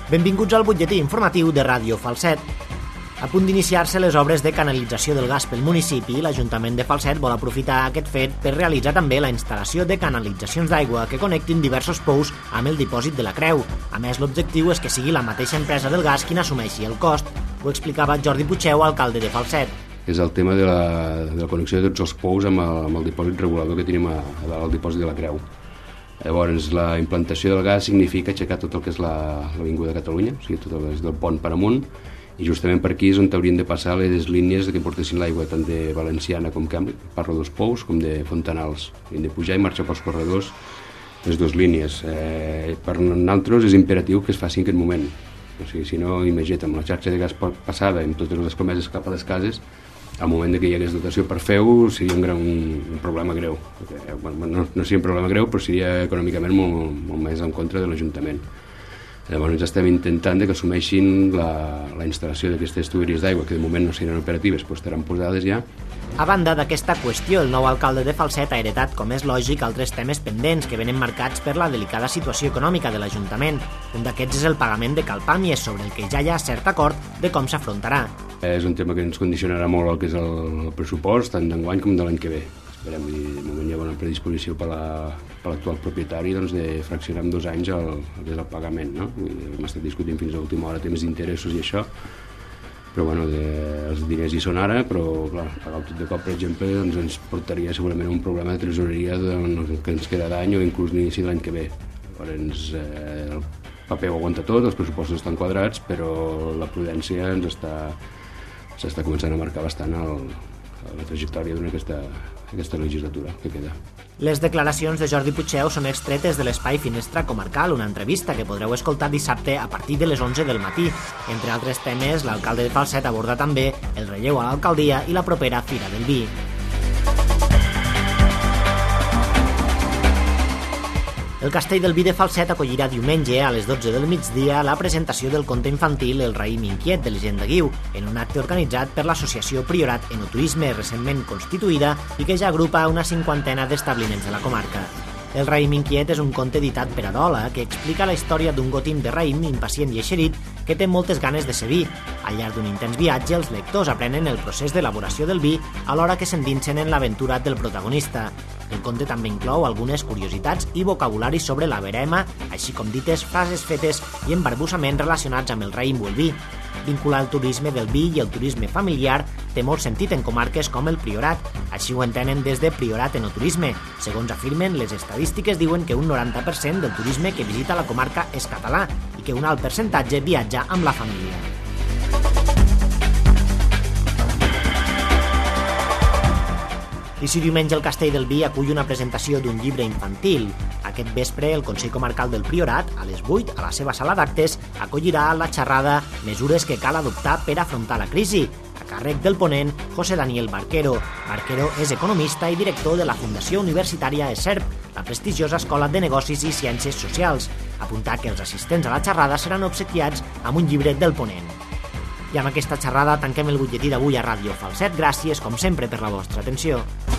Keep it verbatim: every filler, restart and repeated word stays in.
Benvinguts al butlletí informatiu de Ràdio Falset. A punt d'iniciar-se les obres de canalització del gas pel municipi, l'Ajuntament de Falset vol aprofitar aquest fet per realitzar també la instal·lació de canalitzacions d'aigua que connectin diversos pous amb el dipòsit de la Creu. A més, l'objectiu és que sigui la mateixa empresa del gas qui n'assumeixi el cost. Ho explicava Jordi Pucheu, alcalde de Falset. És el tema de la, de la connexió de tots els pous amb el, amb el dipòsit regulador que tenim a, a dalt al dipòsit de la Creu. Llavors, la implantació del gas significa aixecar tot el que és l'Avinguda de Catalunya, o sigui, tot el des del pont per amunt, i justament per aquí és on haurien de passar les línies que portessin l'aigua tant de Valenciana com Canvi, parlo dels pous, com de Fontanals. Hem de pujar i marxar pels corredors les dues línies. Eh, per nosaltres és imperatiu que es faci en aquest moment. O sigui, si no, imagina't, amb la xarxa de gas passada, amb totes les comeses cap a les cases, al moment que hi hagués dotació per fer-ho seria un, gran, un problema greu. Perquè, bueno, no, no seria un problema greu, però seria econòmicament molt, molt més en contra de l'Ajuntament. Llavors ens estem intentant que assumeixin la, la instal·lació d'aquestes tuberies d'aigua, que de moment no seran operatives, però estaran posades ja. A banda d'aquesta qüestió, el nou alcalde de Falset ha heretat, com és lògic, altres temes pendents que venen marcats per la delicada situació econòmica de l'Ajuntament. Un d'aquests és el pagament de Calpàmies, sobre el que ja hi ha cert acord de com s'afrontarà. És un tema que ens condicionarà molt el que és el, el pressupost, tant d'enguany com de l'any que ve. Esperem, i de moment hi ha bona predisposició per l'actual propietari doncs, de fraccionar en dos anys el, el que és el pagament. No? Hem estat discutint fins a l'última hora temes d'interessos i això, però bueno, de, els diners hi són ara, però clar, pagar tot de cop, per exemple, doncs ens portaria segurament un problema de tresoreria de, que ens queda d'any o inclús l'inici de l'any que ve. Llavors, eh, el paper ho aguanta tot, els pressupostos estan quadrats, però la prudència ens està, s'està començant a marcar bastant el, la trajectòria d'una aquesta, aquesta legislatura que queda. Les declaracions de Jordi Pucheu són extretes de l'Espai Finestra Comarcal, una entrevista que podreu escoltar dissabte a partir de les onze del matí. Entre altres temes, l'alcalde de Falset aborda també el relleu a l'alcaldia i la propera Fira del Vi. El Castell del Vi de Falset acollirà diumenge a les dotze del migdia la presentació del conte infantil El raïm inquiet de Legenda Guiu, en un acte organitzat per l'associació Priorat Enoturisme, recentment constituïda i que ja agrupa una cinquantena d'establiments de la comarca. El raïm inquiet és un conte editat per Adola que explica la història d'un gotim de raïm impacient i eixerit que té moltes ganes de ser vi. Al llarg d'un intens viatge, els lectors aprenen el procés d'elaboració del vi alhora que s'endinsen en l'aventura del protagonista. El conte també inclou algunes curiositats i vocabulari sobre la verema, així com dites, frases fetes i embarbussaments relacionats amb el raïm o el vi. Vincular el turisme del vi i el turisme familiar té molt sentit en comarques com el Priorat. Així ho entenen des de Priorat Enoturisme. Segons afirmen, les estadístiques diuen que un noranta per cent del turisme que visita la comarca és català i que un alt percentatge viatja amb la família. I si diumenge el Castell del Vi acull una presentació d'un llibre infantil. Aquest vespre, el Consell Comarcal del Priorat, a les vuit, a la seva sala d'actes, acollirà la xerrada Mesures que cal adoptar per afrontar la crisi, a càrrec del ponent José Daniel Barquero. Barquero és economista i director de la Fundació Universitària ESERP, la prestigiosa Escola de Negocis i Ciències Socials. Apuntar que els assistents a la xerrada seran obsequiats amb un llibre del ponent. I amb aquesta xerrada tanquem el butlletí d'avui a Ràdio Falset. Gràcies, com sempre, per la vostra atenció.